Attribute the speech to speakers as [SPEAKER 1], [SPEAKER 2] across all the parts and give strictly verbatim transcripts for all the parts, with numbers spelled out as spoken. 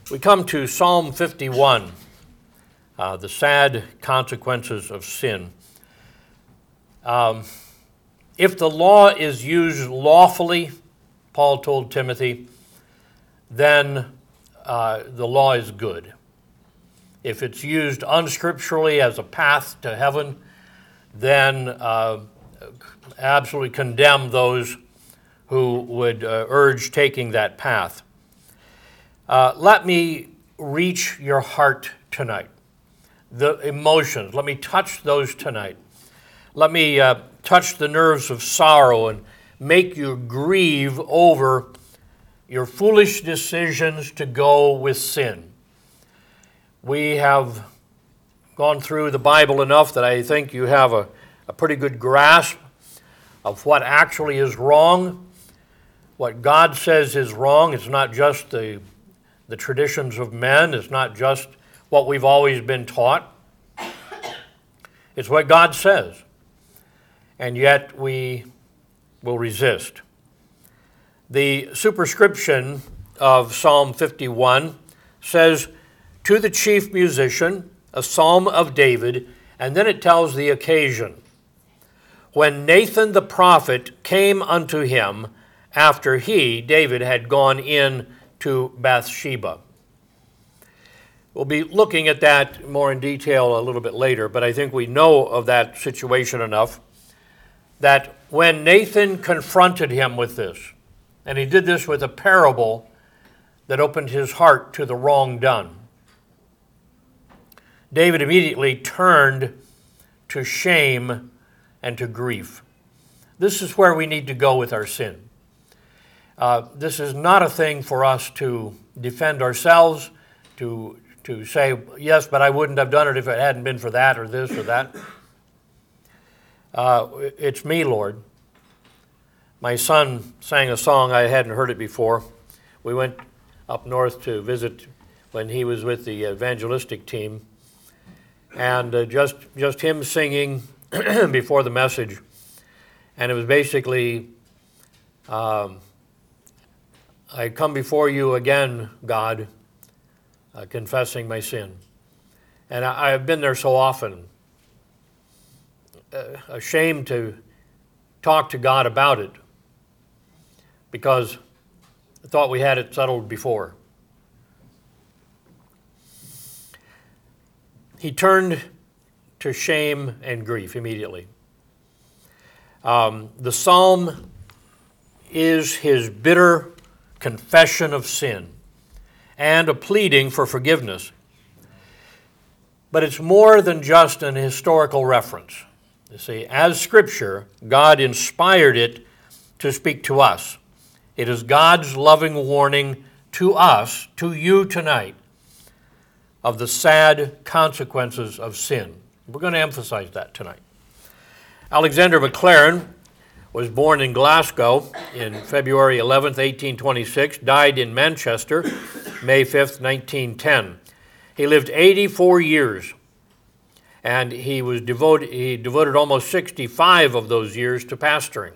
[SPEAKER 1] We come to Psalm fifty-one, uh, the sad consequences of sin. Um, if the law is used lawfully, Paul told Timothy, then uh, the law is good. If it's used unscripturally as a path to heaven, then uh, absolutely condemn those who would uh, urge taking that path. Uh, let me reach your heart tonight. The emotions, let me touch those tonight. Let me uh, touch the nerves of sorrow and make you grieve over your foolish decisions to go with sin. We have gone through the Bible enough that I think you have a, a pretty good grasp of what actually is wrong. What God says is wrong. It's not just the, the traditions of men. It's not just what we've always been taught. It's what God says. And yet we will resist. The superscription of Psalm fifty-one says, to the chief musician, a psalm of David, and then it tells the occasion. When Nathan the prophet came unto him after he, David, had gone in to Bathsheba. We'll be looking at that more in detail a little bit later, but I think we know of that situation enough that when Nathan confronted him with this, and he did this with a parable that opened his heart to the wrong done, David immediately turned to shame and to grief. This is where we need to go with our sin. Uh, this is not a thing for us to defend ourselves, to, to say, yes, but I wouldn't have done it if it hadn't been for that or this or that. Uh, it's me, Lord. My son sang a song, I hadn't heard it before. We went up north to visit when he was with the evangelistic team. And uh, just just him singing before the message. And it was basically, um, I come before you again, God, uh, confessing my sin. And I, I've been there so often, uh, ashamed to talk to God about it, because I thought we had it settled before. He turned to shame and grief immediately. Um, the psalm is his bitter confession of sin and a pleading for forgiveness. But it's more than just an historical reference. You see, as Scripture, God inspired it to speak to us. It is God's loving warning to us, to you tonight, of the sad consequences of sin. We're going to emphasize that tonight. Alexander Maclaren was born in Glasgow in February eleventh, eighteen twenty-six, died in Manchester, May fifth, nineteen ten. He lived eighty-four years, and he was devoted, he devoted almost sixty-five of those years to pastoring.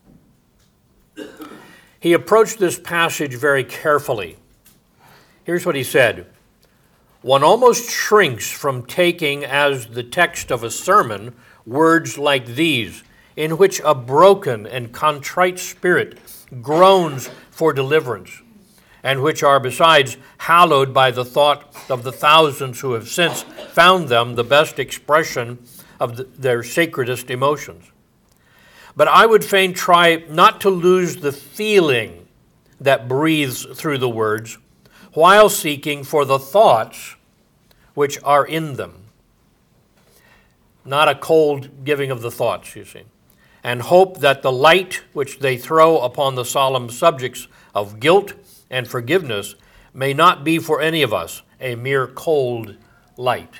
[SPEAKER 1] He approached this passage very carefully. Here's what he said. One almost shrinks from taking as the text of a sermon words like these, in which a broken and contrite spirit groans for deliverance, and which are besides hallowed by the thought of the thousands who have since found them the best expression of the, their sacredest emotions. But I would fain try not to lose the feeling that breathes through the words, while seeking for the thoughts which are in them. Not a cold giving of the thoughts, you see. And hope that the light which they throw upon the solemn subjects of guilt and forgiveness may not be for any of us a mere cold light.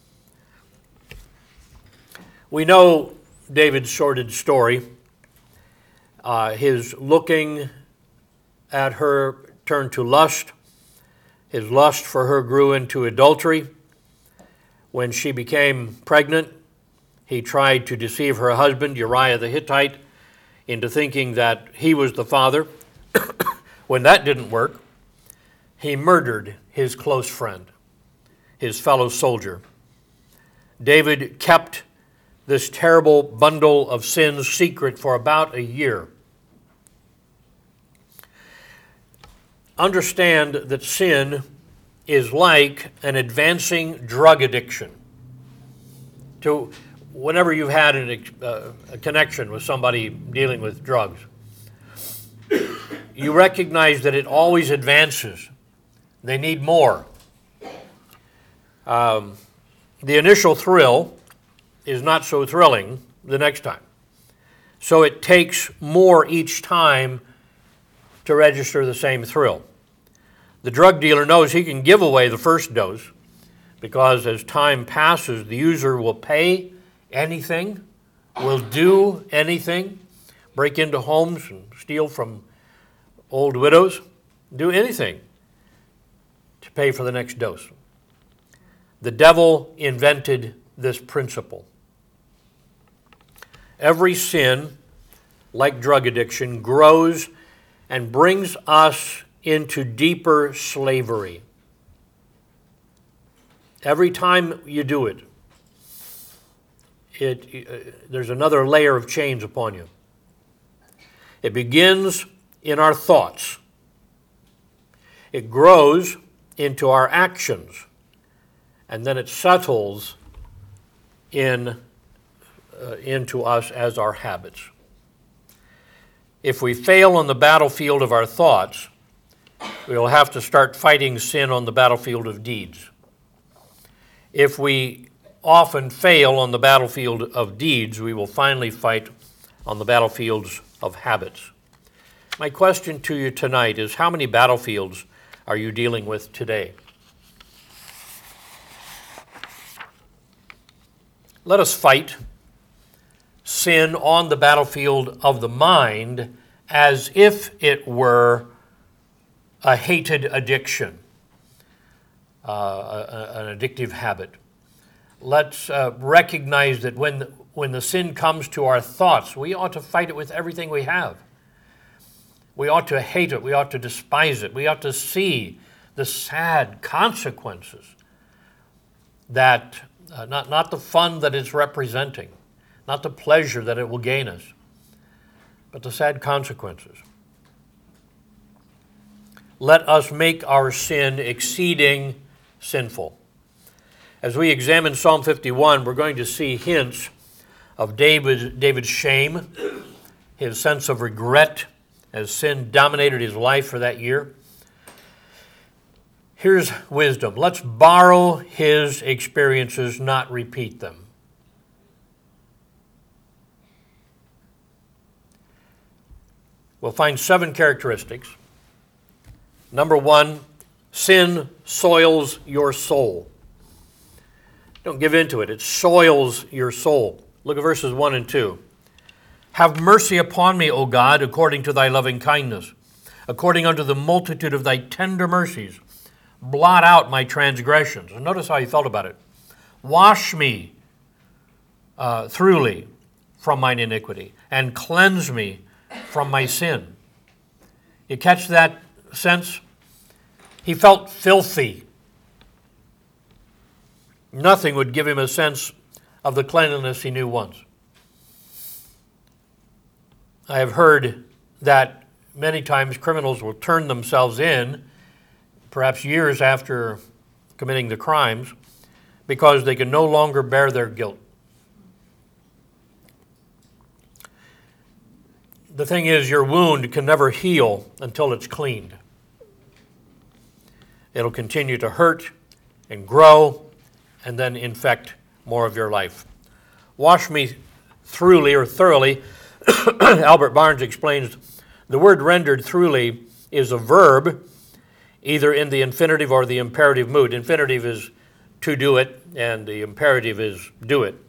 [SPEAKER 1] We know David's sordid story. Uh, his looking at her turned to lust. His lust for her grew into adultery. When she became pregnant, he tried to deceive her husband, Uriah the Hittite, into thinking that he was the father. When that didn't work, he murdered his close friend, his fellow soldier. David kept this terrible bundle of sins secret for about a year. Understand that sin is like an advancing drug addiction. To whenever you've had an, uh, a connection with somebody dealing with drugs, you recognize that it always advances. They need more. Um, the initial thrill is not so thrilling the next time. So it takes more each time to register the same thrill. The drug dealer knows he can give away the first dose because as time passes, the user will pay anything, will do anything, break into homes and steal from old widows, do anything to pay for the next dose. The devil invented this principle. Every sin, like drug addiction, grows and brings us into deeper slavery. Every time you do it, it uh, there's another layer of chains upon you. It begins in our thoughts. It grows into our actions, and then it settles in uh, into us as our habits. If we fail on the battlefield of our thoughts, we will have to start fighting sin on the battlefield of deeds. If we often fail on the battlefield of deeds, we will finally fight on the battlefields of habits. My question to you tonight is, how many battlefields are you dealing with today? Let us fight sin on the battlefield of the mind as if it were a hated addiction, uh, a, an addictive habit. Let's uh, recognize that when, when the sin comes to our thoughts, we ought to fight it with everything we have. We ought to hate it. We ought to despise it. We ought to see the sad consequences that, uh, not, not the fun that it's representing, not the pleasure that it will gain us, but the sad consequences. Let us make our sin exceeding sinful. As we examine Psalm fifty-one, we're going to see hints of David, David's shame, his sense of regret as sin dominated his life for that year. Here's wisdom. Let's borrow his experiences, not repeat them. We'll find seven characteristics. Number one, sin soils your soul. Don't give in to it. It soils your soul. Look at verses one and two. Have mercy upon me, O God, according to thy loving kindness, according unto the multitude of thy tender mercies. Blot out my transgressions. And notice how he felt about it. Wash me uh, thoroughly from mine iniquity, and cleanse me from my sin. You catch that sense? He felt filthy. Nothing would give him a sense of the cleanliness he knew once. I have heard that many times criminals will turn themselves in, perhaps years after committing the crimes, because they can no longer bear their guilt. The thing is, your wound can never heal until it's cleaned. It'll continue to hurt and grow and then infect more of your life. Wash me thoroughly or thoroughly. Albert Barnes explains the word rendered thoroughly is a verb either in the infinitive or the imperative mood. Infinitive is to do it, and the imperative is do it.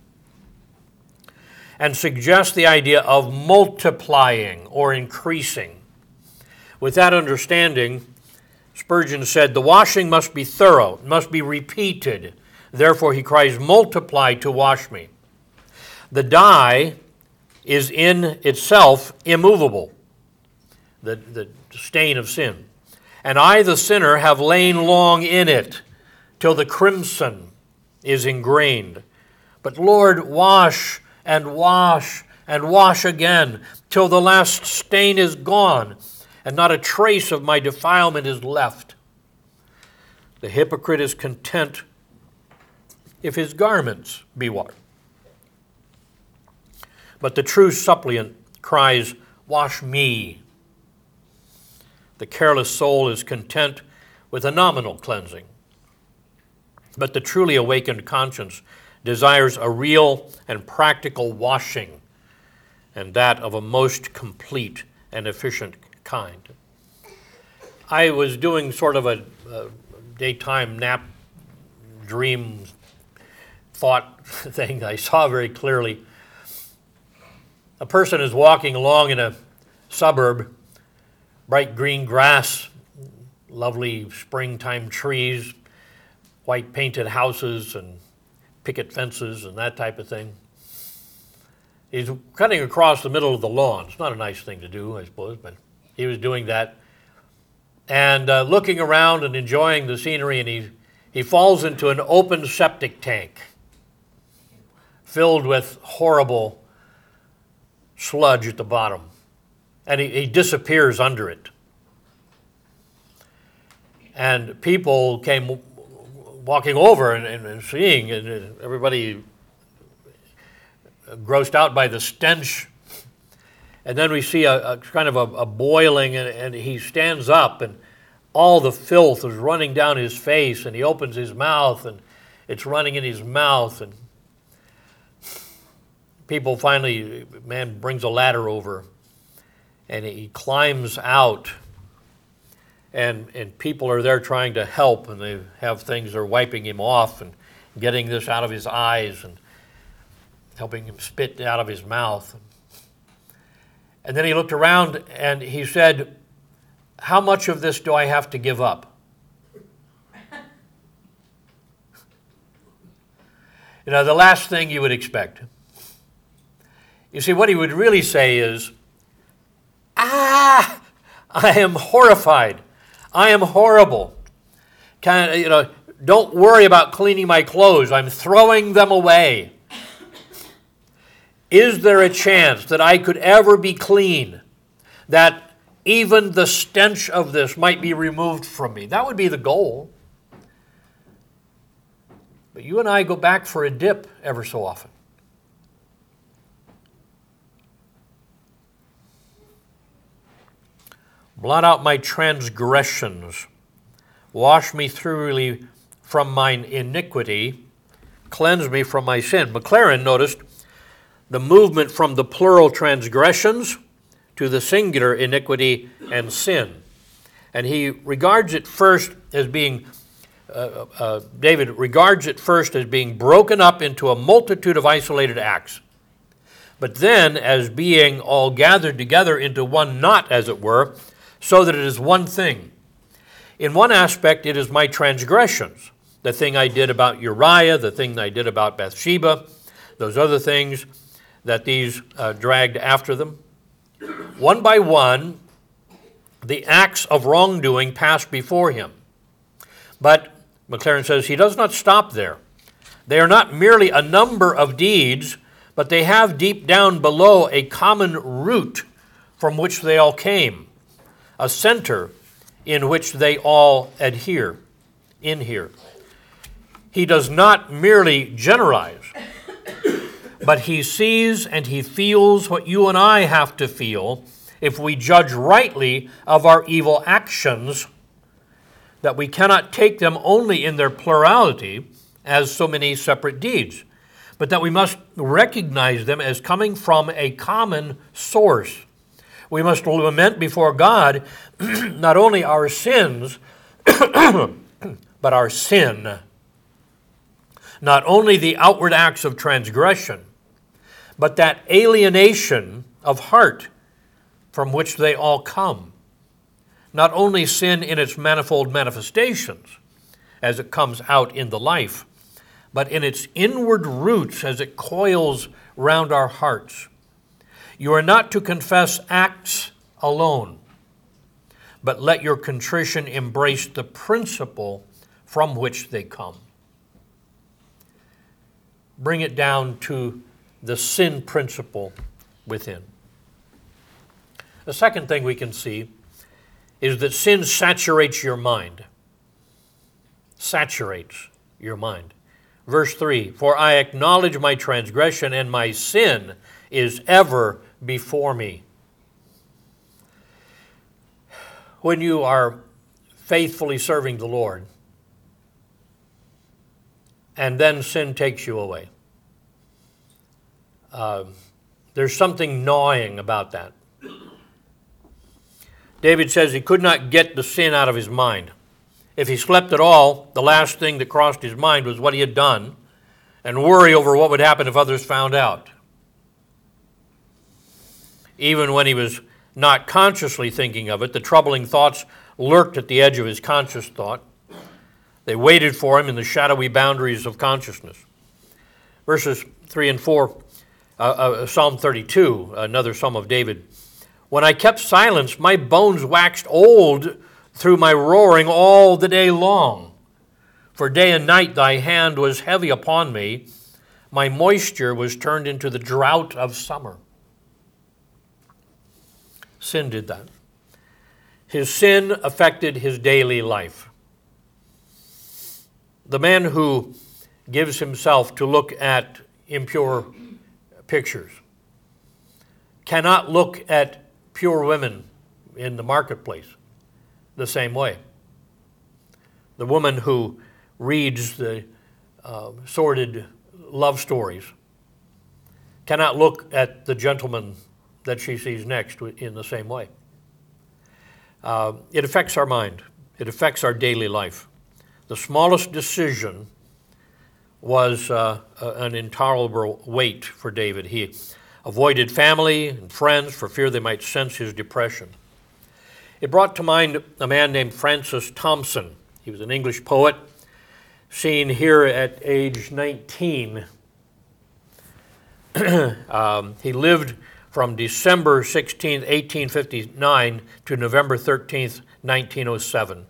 [SPEAKER 1] And suggests the idea of multiplying or increasing. With that understanding, Spurgeon said, the washing must be thorough, must be repeated. Therefore, he cries, multiply to wash me. The dye is in itself immovable, the, the stain of sin. and I, the sinner, have lain long in it, till the crimson is ingrained. But Lord, wash and wash and wash again, till the last stain is gone, and not a trace of my defilement is left. The hypocrite is content if his garments be washed. But the true suppliant cries, wash me. The careless soul is content with a nominal cleansing. But the truly awakened conscience desires a real and practical washing, and that of a most complete and efficient kind. I was doing sort of a, a daytime nap dream thought thing. I saw very clearly a person is walking along in a suburb, bright green grass, lovely springtime trees, white painted houses and picket fences and that type of thing. He's cutting across the middle of the lawn. It's not a nice thing to do, I suppose, but he was doing that. And uh, looking around and enjoying the scenery, and he, he falls into an open septic tank filled with horrible sludge at the bottom. And he, he disappears under it. And people came walking over and, and, and seeing, and everybody grossed out by the stench. And then we see a, a kind of a, a boiling, and, and he stands up, and all the filth is running down his face, and he opens his mouth, and it's running in his mouth. And people finally, man brings a ladder over, and he climbs out, and and people are there trying to help, and they have things, they're wiping him off and getting this out of his eyes and helping him spit out of his mouth. And then he looked around and he said, how much of this do I have to give up? You know, the last thing you would expect. You see, what he would really say is, ah, I am horrified. I am horrible. Kind of, you know, don't worry about cleaning my clothes. I'm throwing them away. Is there a chance that I could ever be clean? That even the stench of this might be removed from me? That would be the goal. But you and I go back for a dip ever so often. Blot out my transgressions. Wash me thoroughly from mine iniquity. Cleanse me from my sin. Maclaren noticed the movement from the plural transgressions to the singular iniquity and sin. And he regards it first as being, uh, uh, David regards it first as being broken up into a multitude of isolated acts, but then as being all gathered together into one knot, as it were, so that it is one thing. In one aspect, it is my transgressions, the thing I did about Uriah, the thing I did about Bathsheba, those other things that these uh, dragged after them. One by one, the acts of wrongdoing passed before him. But, Maclaren says, he does not stop there. They are not merely a number of deeds, but they have deep down below a common root from which they all came, a center in which they all adhere, in here. He does not merely generalize, but he sees and he feels what you and I have to feel if we judge rightly of our evil actions, that we cannot take them only in their plurality as so many separate deeds, but that we must recognize them as coming from a common source. We must lament before God not only our sins, but our sin. Not only the outward acts of transgression, but that alienation of heart from which they all come. Not only sin in its manifold manifestations, as it comes out in the life, but in its inward roots as it coils round our hearts. You are not to confess acts alone, but let your contrition embrace the principle from which they come. Bring it down to the sin principle within. The second thing we can see is that sin saturates your mind. Saturates your mind. Verse three, for I acknowledge my transgression, and my sin is ever before me. When you are faithfully serving the Lord, and then sin takes you away, uh, there's something gnawing about that. David says he could not get the sin out of his mind. If he slept at all, the last thing that crossed his mind was what he had done, and worry over what would happen if others found out. Even when he was not consciously thinking of it, the troubling thoughts lurked at the edge of his conscious thought. They waited for him in the shadowy boundaries of consciousness. Verses three and four, uh, uh, Psalm thirty-two, another Psalm of David. When I kept silence, my bones waxed old through my roaring all the day long. For day and night thy hand was heavy upon me. My moisture was turned into the drought of summer. Sin did that. His sin affected his daily life. The man who gives himself to look at impure pictures cannot look at pure women in the marketplace the same way. The woman who reads the uh, sordid love stories cannot look at the gentleman that she sees next in the same way. Uh, it affects our mind. It affects our daily life. The smallest decision was uh, an intolerable weight for David. He avoided family and friends for fear they might sense his depression. It brought to mind a man named Francis Thompson. He was an English poet, seen here at age nineteen. um, he lived from December sixteenth, eighteen fifty-nine to November thirteenth, nineteen oh seven.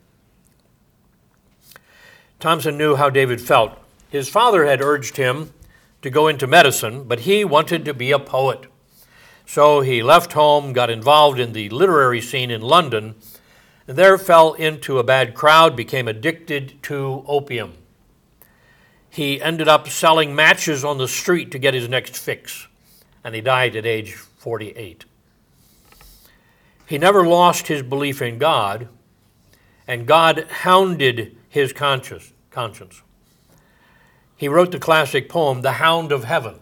[SPEAKER 1] Thompson knew how David felt. His father had urged him to go into medicine, but he wanted to be a poet. So he left home, got involved in the literary scene in London, and there fell into a bad crowd, became addicted to opium. He ended up selling matches on the street to get his next fix, and he died at age forty-eight. He never lost his belief in God, and God hounded his conscience. conscience. He wrote the classic poem, The Hound of Heaven.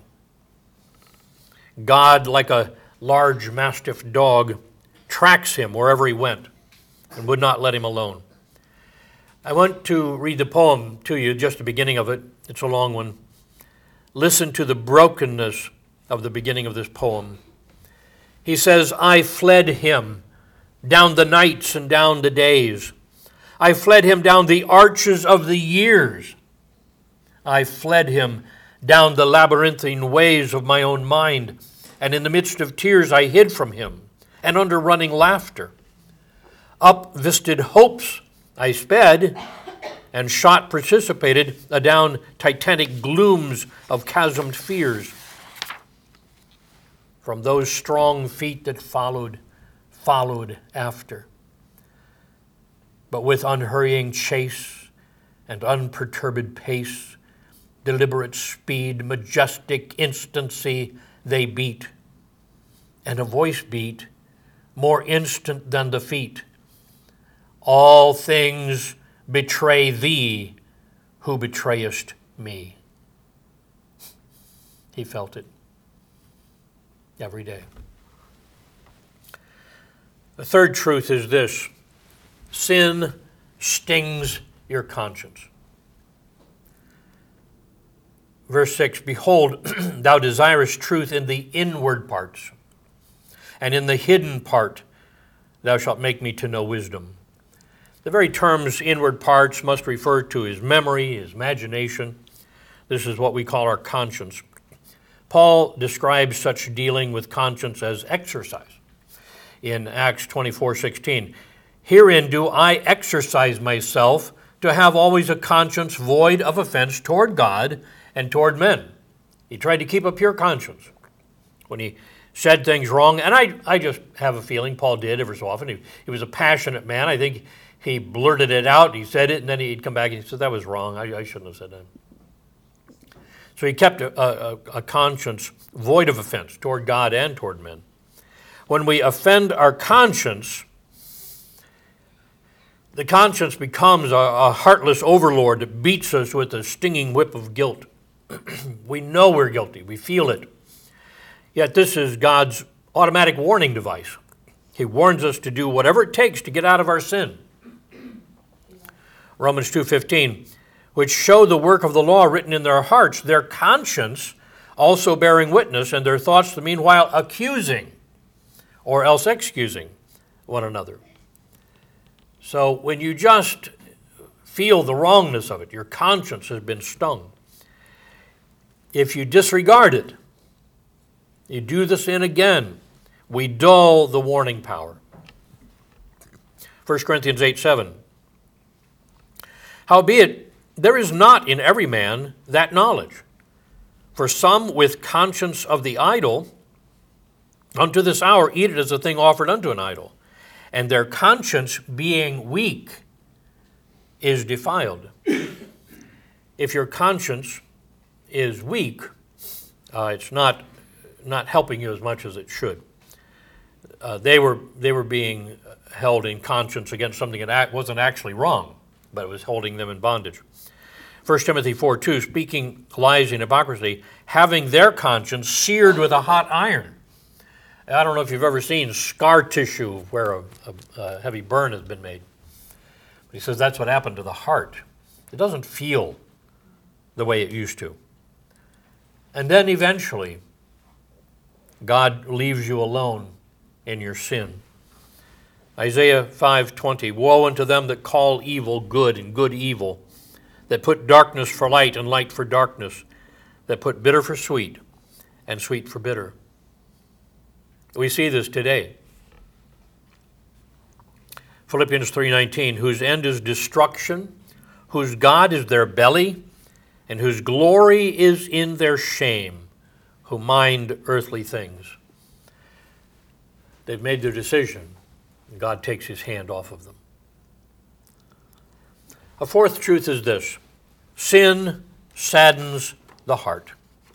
[SPEAKER 1] God, like a large mastiff dog, tracks him wherever he went and would not let him alone. I want to read the poem to you, just the beginning of it. It's a long one. Listen to the brokenness of the beginning of this poem. He says, I fled him down the nights and down the days. I fled him down the arches of the years. I fled him down the labyrinthine ways of my own mind, and in the midst of tears I hid from him, and under running laughter. Up visted hopes I sped, and shot precipitated adown titanic glooms of chasmed fears. From those strong feet that followed, followed after. But with unhurrying chase and unperturbed pace, deliberate speed, majestic instancy, they beat, and a voice beat, more instant than the feet. All things betray thee, who betrayest me. He felt it every day. The third truth is this: sin stings your conscience. Verse six, behold, thou desirest truth in the inward parts, and in the hidden part thou shalt make me to know wisdom. The very terms inward parts must refer to his memory, his imagination. This is what we call our conscience. Paul describes such dealing with conscience as exercise in Acts twenty-four sixteen. Herein do I exercise myself to have always a conscience void of offense toward God and toward men. He tried to keep a pure conscience when he said things wrong. And I, I just have a feeling Paul did every so often. He, he was a passionate man. I think he blurted it out. He said it, and then he'd come back and he said, that was wrong. I, I shouldn't have said that. So he kept a, a, a conscience void of offense toward God and toward men. When we offend our conscience, the conscience becomes a, a heartless overlord that beats us with a stinging whip of guilt. We know we're guilty. We feel it. Yet this is God's automatic warning device. He warns us to do whatever it takes to get out of our sin. Romans two fifteen, which show the work of the law written in their hearts, their conscience also bearing witness, and their thoughts the meanwhile accusing, or else excusing one another. So when you just feel the wrongness of it, your conscience has been stung. If you disregard it, you do the sin again, we dull the warning power. First Corinthians eight seven. Howbeit, there is not in every man that knowledge. For some with conscience of the idol, unto this hour eat it as a thing offered unto an idol. And their conscience being weak is defiled. If your conscience is weak, uh, it's not not helping you as much as it should. Uh, they were they were being held in conscience against something that wasn't actually wrong, but it was holding them in bondage. First Timothy four two, speaking lies and hypocrisy, having their conscience seared with a hot iron. I don't know if you've ever seen scar tissue where a, a, a heavy burn has been made. But he says that's what happened to the heart. It doesn't feel the way it used to. And then eventually, God leaves you alone in your sin. Isaiah five twenty, woe unto them that call evil good and good evil, that put darkness for light and light for darkness, that put bitter for sweet and sweet for bitter. We see this today. Philippians three nineteen, whose end is destruction, whose God is their belly, and whose glory is in their shame, who mind earthly things. They've made their decision, and God takes his hand off of them. A fourth truth is this: sin saddens the heart.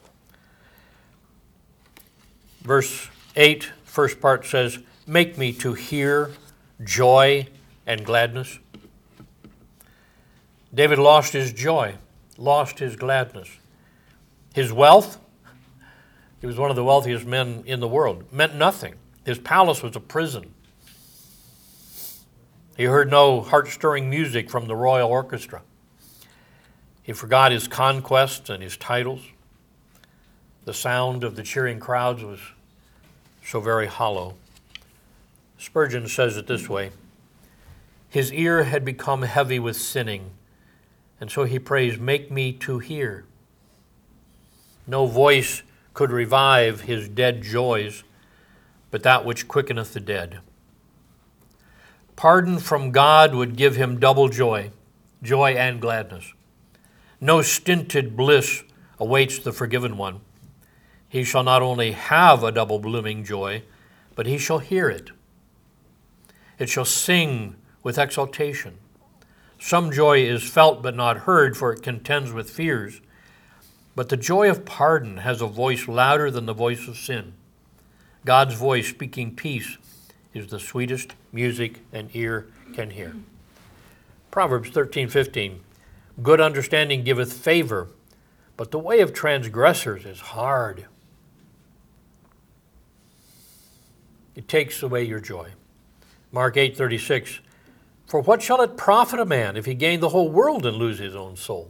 [SPEAKER 1] Verse eight, first part says, make me to hear joy and gladness. David lost his joy, lost his gladness. His wealth, he was one of the wealthiest men in the world, meant nothing. His palace was a prison. He heard no heart-stirring music from the royal orchestra. He forgot his conquests and his titles. The sound of the cheering crowds was so very hollow. Spurgeon says it this way: his ear had become heavy with sinning, and so he prays, make me to hear. No voice could revive his dead joys, but that which quickeneth the dead. Pardon from God would give him double joy, joy and gladness. No stinted bliss awaits the forgiven one. He shall not only have a double blooming joy, but he shall hear it. It shall sing with exultation. Some joy is felt but not heard, for it contends with fears. But the joy of pardon has a voice louder than the voice of sin. God's voice speaking peace is the sweetest music an ear can hear. Proverbs thirteen fifteen, good understanding giveth favor, but the way of transgressors is hard. It takes away your joy. Mark eight thirty-six, for what shall it profit a man if he gain the whole world and lose his own soul?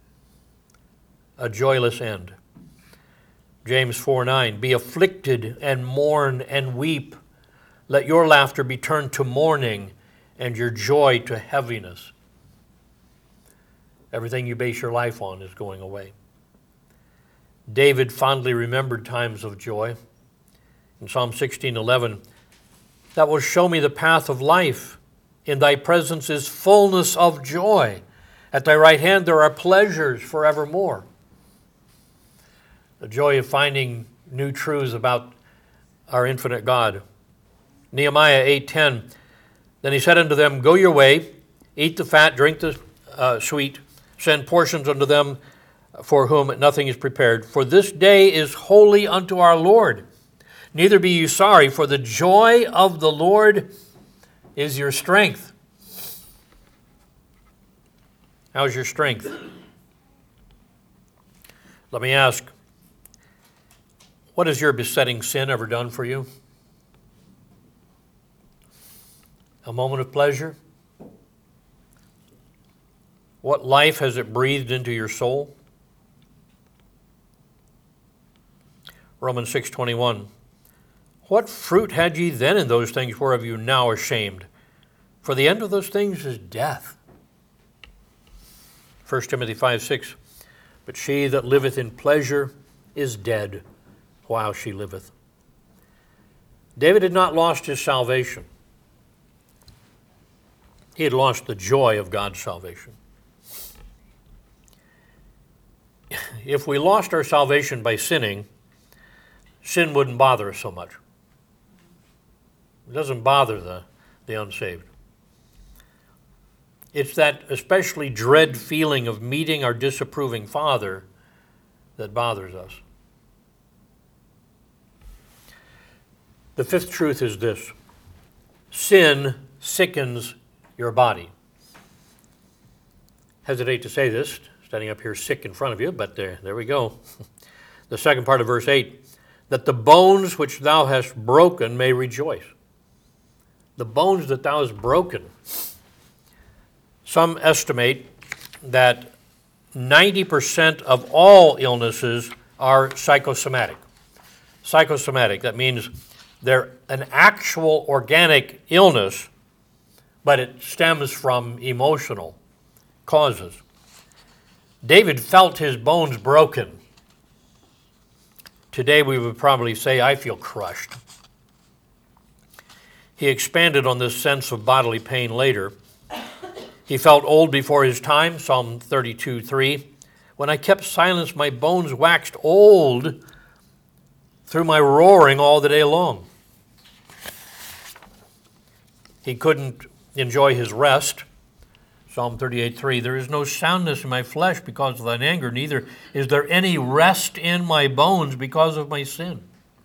[SPEAKER 1] A joyless end. James four nine, be afflicted and mourn and weep. Let your laughter be turned to mourning and your joy to heaviness. Everything you base your life on is going away. David fondly remembered times of joy. In Psalm sixteen eleven, that will show me the path of life In thy presence is fullness of joy. At thy right hand there are pleasures forevermore. The joy of finding new truths about our infinite God. Nehemiah eight ten. Then he said unto them, Go your way, eat the fat, drink the uh, sweet, send portions unto them for whom nothing is prepared. For this day is holy unto our Lord. Neither be you sorry, for the joy of the Lord is your strength. How's your strength? Let me ask, what has your besetting sin ever done for you? A moment of pleasure? What life has it breathed into your soul? Romans six twenty-one. What fruit had ye then in those things whereof you now are ashamed? For the end of those things is death. First Timothy five six. But she that liveth in pleasure is dead while she liveth. David had not lost his salvation. He had lost the joy of God's salvation. If we lost our salvation by sinning, sin wouldn't bother us so much. It doesn't bother the, the unsaved. It's that especially dread feeling of meeting our disapproving Father that bothers us. The fifth truth is this: sin sickens your body. Hesitate to say this, standing up here sick in front of you, but there, there we go. The second part of verse eight, that the bones which thou hast broken may rejoice. The bones that thou hast broken. Some estimate that ninety percent of all illnesses are psychosomatic. Psychosomatic, that means they're an actual organic illness, but it stems from emotional causes. David felt his bones broken. Today we would probably say, I feel crushed. He expanded on this sense of bodily pain later. He felt old before his time, Psalm thirty-two three. When I kept silence, my bones waxed old through my roaring all the day long. He couldn't enjoy his rest. Psalm thirty-eight three, there is no soundness in my flesh because of thine anger, neither is there any rest in my bones because of my sin.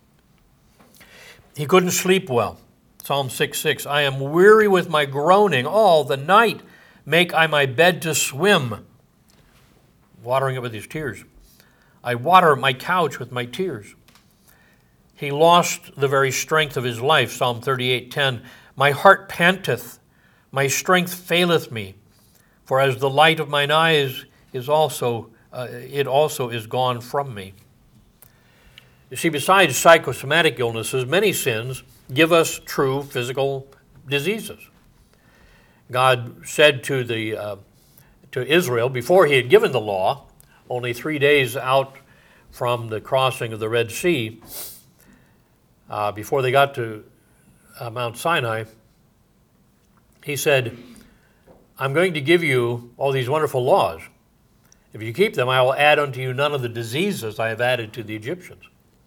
[SPEAKER 1] He couldn't sleep well. Psalm six six, I am weary with my groaning all the night. Make I my bed to swim, watering it with his tears. I water my couch with my tears. He lost the very strength of his life. Psalm thirty-eight ten, my heart panteth, my strength faileth me. For as the light of mine eyes is also, uh, it also is gone from me. You see, besides psychosomatic illnesses, many sins give us true physical diseases. God said to the uh, to Israel before he had given the law, only three days out from the crossing of the Red Sea, uh, before they got to uh, Mount Sinai, he said, I'm going to give you all these wonderful laws. If you keep them, I will add unto you none of the diseases I have added to the Egyptians.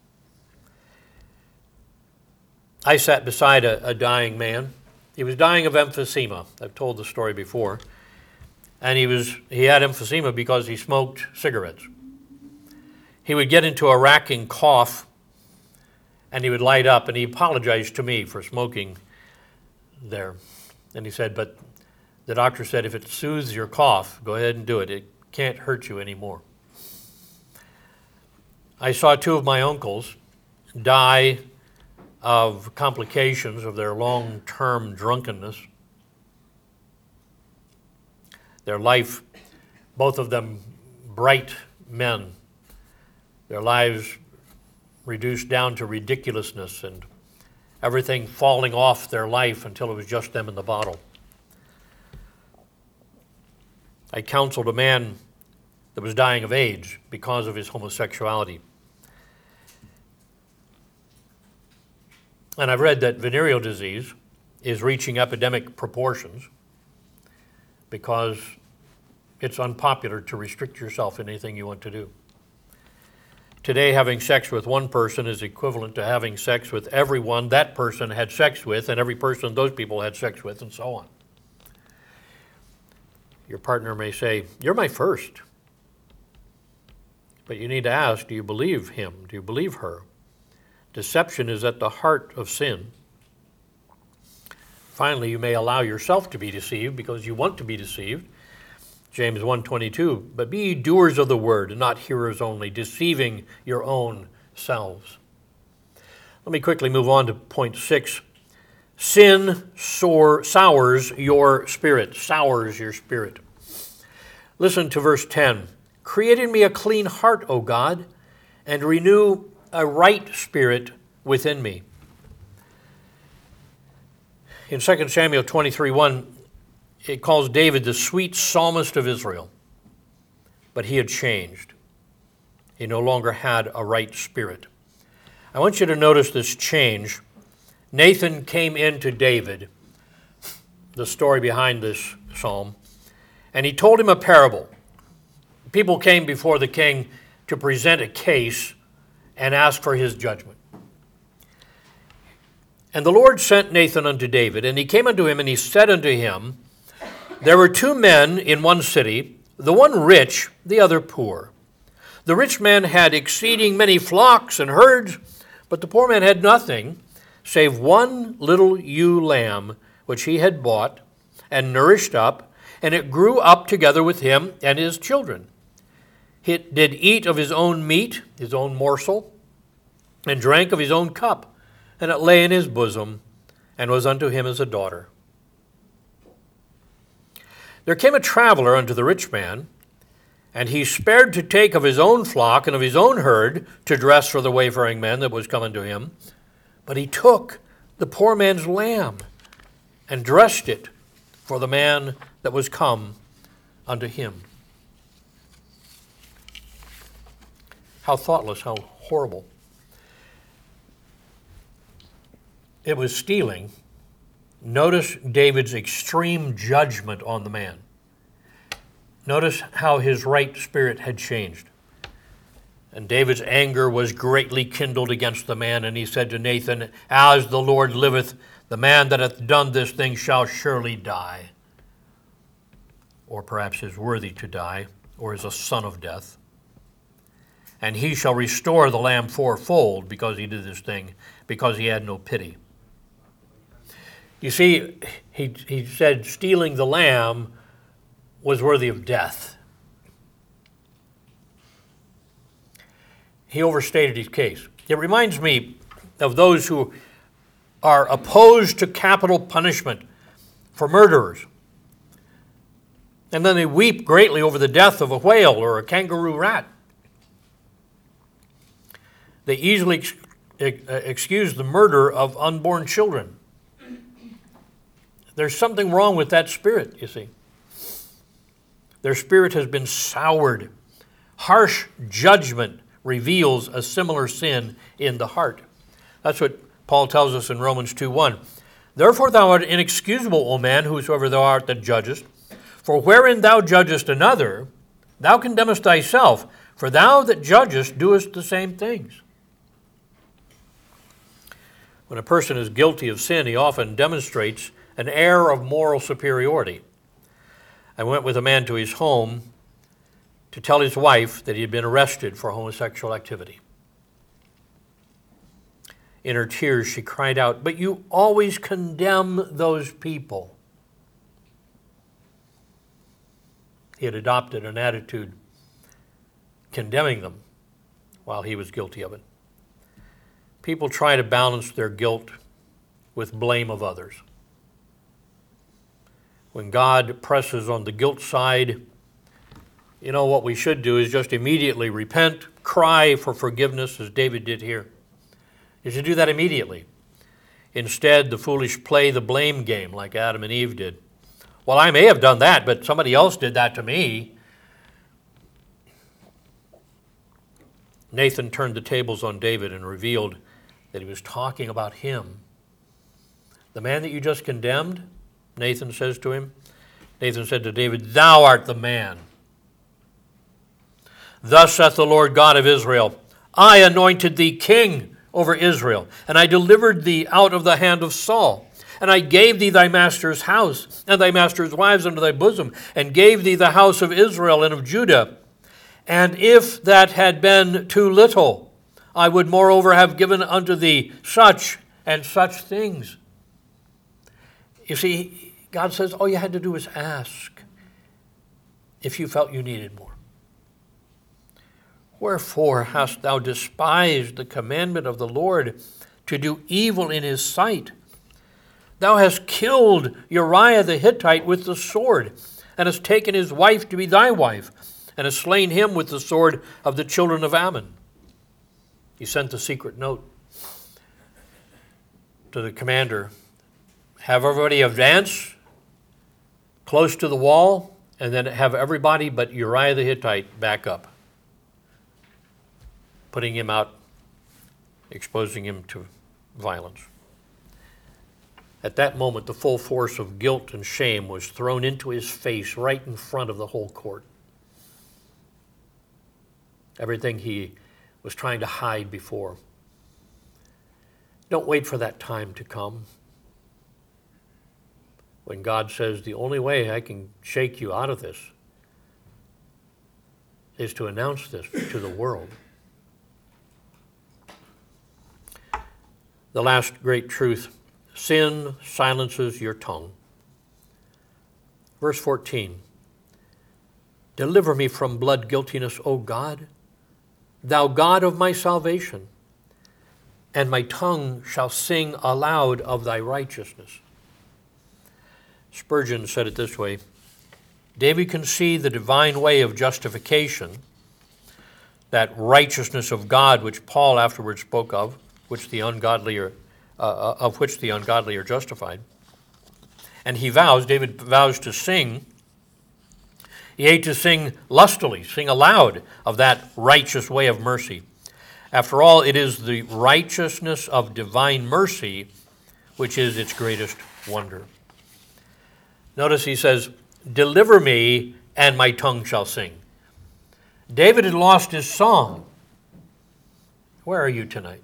[SPEAKER 1] I sat beside a, a dying man. He was dying of emphysema. I've told the story before. And he was he had emphysema because he smoked cigarettes. He would get into a racking cough, and he would light up, and he apologized to me for smoking there. And he said, but the doctor said, if it soothes your cough, go ahead and do it. It can't hurt you anymore. I saw two of my uncles die of complications of their long-term drunkenness. Their life, both of them bright men, their lives reduced down to ridiculousness and everything falling off their life until it was just them in the bottle. I counseled a man that was dying of AIDS because of his homosexuality. And I've read that venereal disease is reaching epidemic proportions because it's unpopular to restrict yourself in anything you want to do. Today, having sex with one person is equivalent to having sex with everyone that person had sex with and every person those people had sex with, and so on. Your partner may say, "You're my first." But you need to ask, do you believe him? Do you believe her? Deception is at the heart of sin. Finally, you may allow yourself to be deceived because you want to be deceived. James one twenty-two, but be ye doers of the word, and not hearers only, deceiving your own selves. Let me quickly move on to point six. Sin sour, sours your spirit, sours your spirit. Listen to verse ten. Create in me a clean heart, O God, and renew a right spirit within me. In Second Samuel twenty-three one, it calls David the sweet psalmist of Israel. But he had changed. He no longer had a right spirit. I want you to notice this change. Nathan came into David, the story behind this psalm, and he told him a parable. People came before the king to present a case and ask for his judgment. And the Lord sent Nathan unto David, and he came unto him, and he said unto him, there were two men in one city, the one rich, the other poor. The rich man had exceeding many flocks and herds, but the poor man had nothing, save one little ewe lamb, which he had bought and nourished up, and it grew up together with him and his children. He did eat of his own meat, his own morsel, and drank of his own cup, and it lay in his bosom, and was unto him as a daughter. There came a traveler unto the rich man, and he spared to take of his own flock and of his own herd to dress for the wayfaring man that was coming to him. But he took the poor man's lamb and dressed it for the man that was come unto him. How thoughtless, how horrible. It was stealing. Notice David's extreme judgment on the man. Notice how his right spirit had changed. And David's anger was greatly kindled against the man, and he said to Nathan, as the Lord liveth, the man that hath done this thing shall surely die. Or perhaps is worthy to die, or is a son of death. And he shall restore the lamb fourfold because he did this thing, because he had no pity. You see, he, he said stealing the lamb was worthy of death. He overstated his case. It reminds me of those who are opposed to capital punishment for murderers. And then they weep greatly over the death of a whale or a kangaroo rat. They easily ex- excuse the murder of unborn children. There's something wrong with that spirit, you see. Their spirit has been soured. Harsh judgment reveals a similar sin in the heart. That's what Paul tells us in Romans two one. Therefore thou art inexcusable, O man, whosoever thou art that judgest. For wherein thou judgest another, thou condemnest thyself, for thou that judgest doest the same things. When a person is guilty of sin, he often demonstrates an air of moral superiority. I went with a man to his home to tell his wife that he had been arrested for homosexual activity. In her tears, she cried out, "But you always condemn those people." He had adopted an attitude condemning them while he was guilty of it. People try to balance their guilt with blame of others. When God presses on the guilt side, you know what we should do is just immediately repent, cry for forgiveness, as David did here. You should do that immediately. Instead, the foolish play the blame game like Adam and Eve did. Well, I may have done that, but somebody else did that to me. Nathan turned the tables on David and revealed that he was talking about him, The man that you just condemned, Nathan says to him, Nathan said to David, thou art the man. Thus saith the Lord God of Israel, I anointed thee king over Israel, and I delivered thee out of the hand of Saul. And I gave thee thy master's house, and thy master's wives unto thy bosom, and gave thee the house of Israel and of Judah. And if that had been too little, I would moreover have given unto thee such and such things. You see, God says all you had to do was ask if you felt you needed more. Wherefore hast thou despised the commandment of the Lord to do evil in his sight? Thou hast killed Uriah the Hittite with the sword, and hast taken his wife to be thy wife, and hast slain him with the sword of the children of Ammon. He sent the secret note to the commander. Have everybody advance close to the wall, and then have everybody but Uriah the Hittite back up, putting him out, exposing him to violence. At that moment, the full force of guilt and shame was thrown into his face right in front of the whole court. Everything he was trying to hide before. Don't wait for that time to come when God says, the only way I can shake you out of this is to announce this to the world. The last great truth, sin silences your tongue. Verse fourteen, deliver me from blood guiltiness, O God, thou God of my salvation, and my tongue shall sing aloud of thy righteousness. Spurgeon said it this way, David can see the divine way of justification, that righteousness of God which Paul afterwards spoke of, which the ungodly are, uh, of which the ungodly are justified. And he vows, David vows to sing, yea, to sing lustily, sing aloud of that righteous way of mercy. After all, it is the righteousness of divine mercy which is its greatest wonder. Notice he says, deliver me, and my tongue shall sing. David had lost his song. Where are you tonight?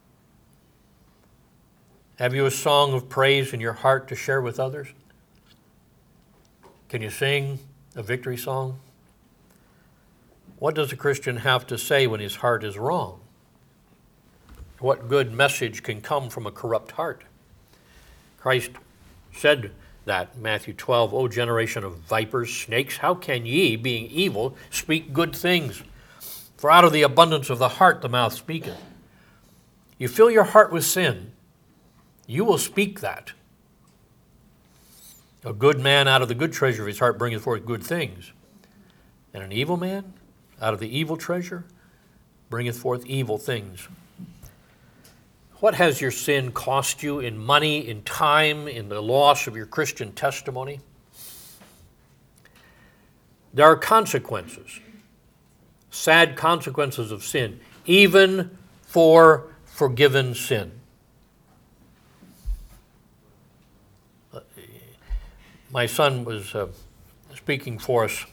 [SPEAKER 1] Have you a song of praise in your heart to share with others? Can you sing a victory song? What does a Christian have to say when his heart is wrong? What good message can come from a corrupt heart? Christ said that, Matthew twelve, O generation of vipers, snakes, how can ye, being evil, speak good things? For out of the abundance of the heart the mouth speaketh. You fill your heart with sin, you will speak that. A good man out of the good treasure of his heart bringeth forth good things. And an evil man out of the evil treasure bringeth forth evil things. What has your sin cost you in money, in time, in the loss of your Christian testimony? There are consequences, sad consequences of sin, even for forgiven sin. My son was uh, speaking for us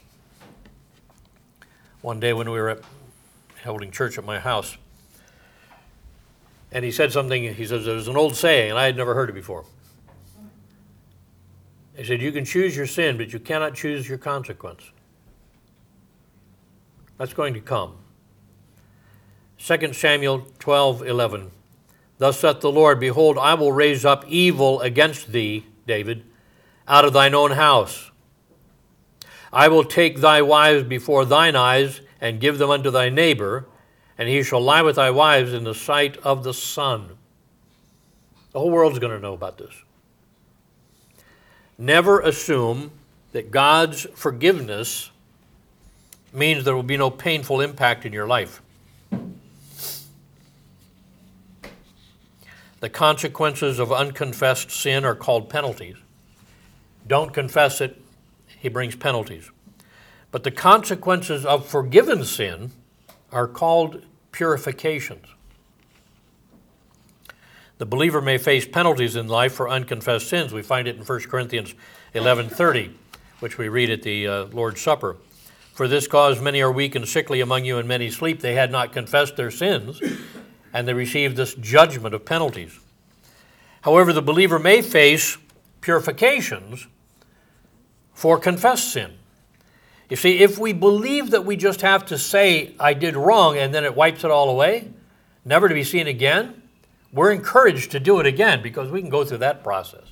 [SPEAKER 1] one day when we were at, holding church at my house. And he said something, he says, there's an old saying, and I had never heard it before. He said, you can choose your sin, but you cannot choose your consequence. That's going to come. Second Samuel twelve eleven. Thus saith the Lord, behold, I will raise up evil against thee, David, out of thine own house. I will take thy wives before thine eyes, and give them unto thy neighbor, and he shall lie with thy wives in the sight of the sun. The whole world's going to know about this. Never assume that God's forgiveness means there will be no painful impact in your life. The consequences of unconfessed sin are called penalties. Don't confess it, he brings penalties. But the consequences of forgiven sin are called purifications. The believer may face penalties in life for unconfessed sins. We find it in First Corinthians eleven thirty, which we read at the uh, Lord's Supper. For this cause many are weak and sickly among you, and many sleep. They had not confessed their sins, and they received this judgment of penalties. However, the believer may face purifications for confessed sin. You see, if we believe that we just have to say, I did wrong, and then it wipes it all away, never to be seen again, we're encouraged to do it again because we can go through that process.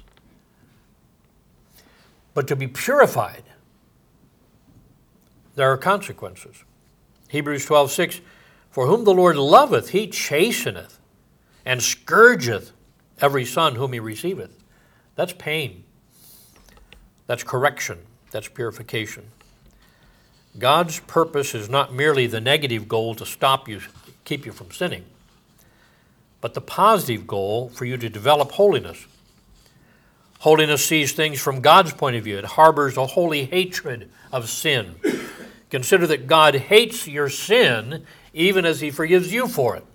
[SPEAKER 1] But to be purified, there are consequences. Hebrews twelve six, for whom the Lord loveth, he chasteneth, and scourgeth every son whom he receiveth. That's pain. That's correction. That's purification. God's purpose is not merely the negative goal to stop you, keep you from sinning, but the positive goal for you to develop holiness. Holiness sees things from God's point of view. It harbors a holy hatred of sin. Consider that God hates your sin even as he forgives you for it.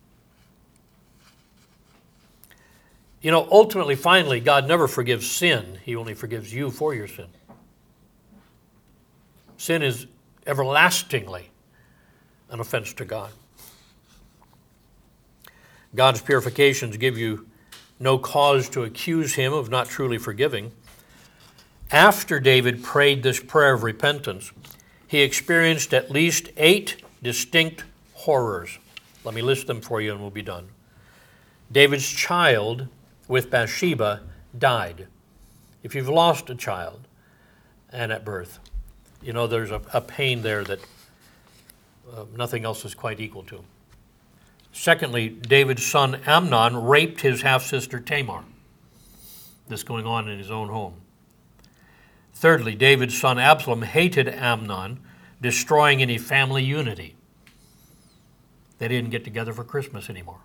[SPEAKER 1] You know, ultimately, finally, God never forgives sin. He only forgives you for your sin. Sin is everlastingly an offense to God. God's purifications give you no cause to accuse him of not truly forgiving. After David prayed this prayer of repentance, he experienced at least eight distinct horrors. Let me list them for you and we'll be done. David's child with Bathsheba died. If you've lost a child and at birth, you know there's a, a pain there that uh, nothing else is quite equal to. Secondly, David's son Amnon raped his half-sister Tamar. This going on in his own home. Thirdly, David's son Absalom hated Amnon, destroying any family unity. They didn't get together for Christmas anymore.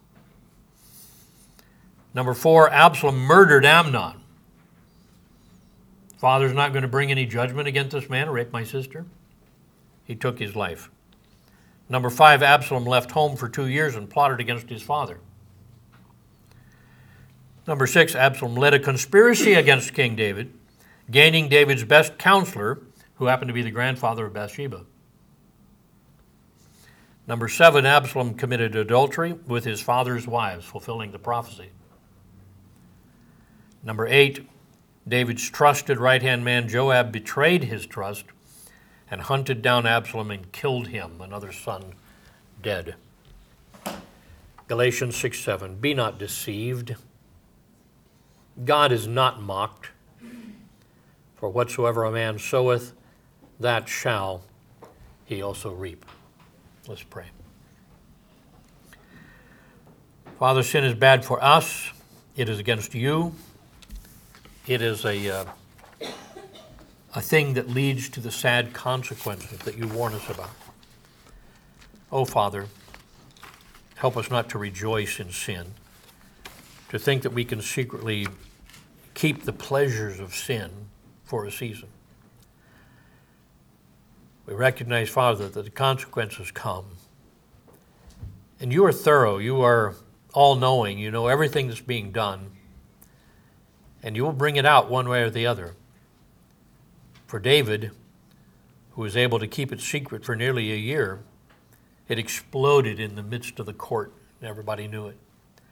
[SPEAKER 1] Number four, Absalom murdered Amnon. Father's not going to bring any judgment against this man who raped my sister. He took his life. Number five, Absalom left home for two years and plotted against his father. Number six, Absalom led a conspiracy against King David, gaining David's best counselor, who happened to be the grandfather of Bathsheba. Number seven, Absalom committed adultery with his father's wives, fulfilling the prophecy. Number eight, David's trusted right-hand man Joab betrayed his trust and hunted down Absalom and killed him, another son dead. Galatians six seven, be not deceived. God is not mocked. For whatsoever a man soweth, that shall he also reap. Let's pray. Father, sin is bad for us. It is against you. It is a, uh, a thing that leads to the sad consequences that you warn us about. Oh, Father, help us not to rejoice in sin, to think that we can secretly keep the pleasures of sin for a season. We recognize, Father, that the consequences come. And you are thorough. You are all-knowing. You know everything that's being done. And you will bring it out one way or the other. For David, who was able to keep it secret for nearly a year, it exploded in the midst of the court, and everybody knew it.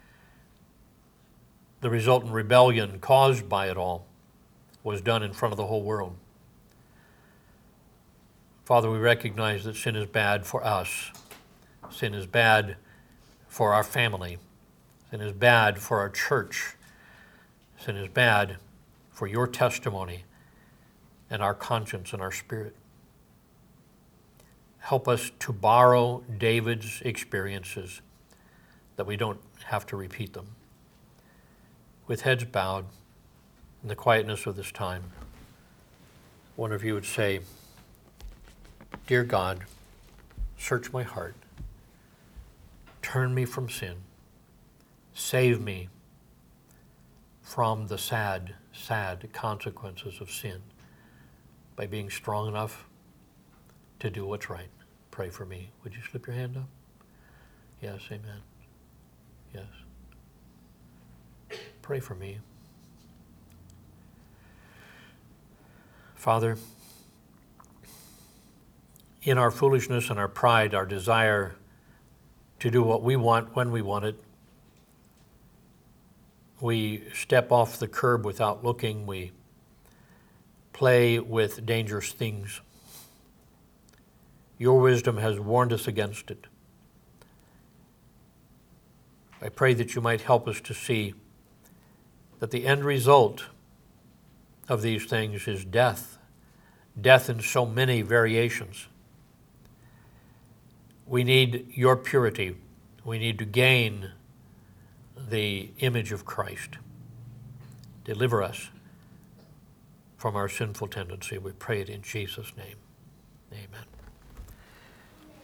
[SPEAKER 1] The resultant rebellion caused by it all was done in front of the whole world. Father, we recognize that sin is bad for us. Sin is bad for our family. Sin is bad for our church. Sin is bad for your testimony and our conscience and our spirit. Help us to borrow David's experiences that we don't have to repeat them. With heads bowed, in the quietness of this time, one of you would say, Dear God, search my heart. Turn me from sin. Save me from the sad, sad consequences of sin by being strong enough to do what's right. Pray for me. Would you slip your hand up? Yes, amen. Yes. pray for me. Father, in our foolishness and our pride, our desire to do what we want when we want it, we step off the curb without looking. We play with dangerous things. Your wisdom has warned us against it. I pray that you might help us to see that the end result of these things is death, death in so many variations. We need your purity. We need to gain the image of Christ. Deliver us from our sinful tendency. We pray it in Jesus' name. Amen.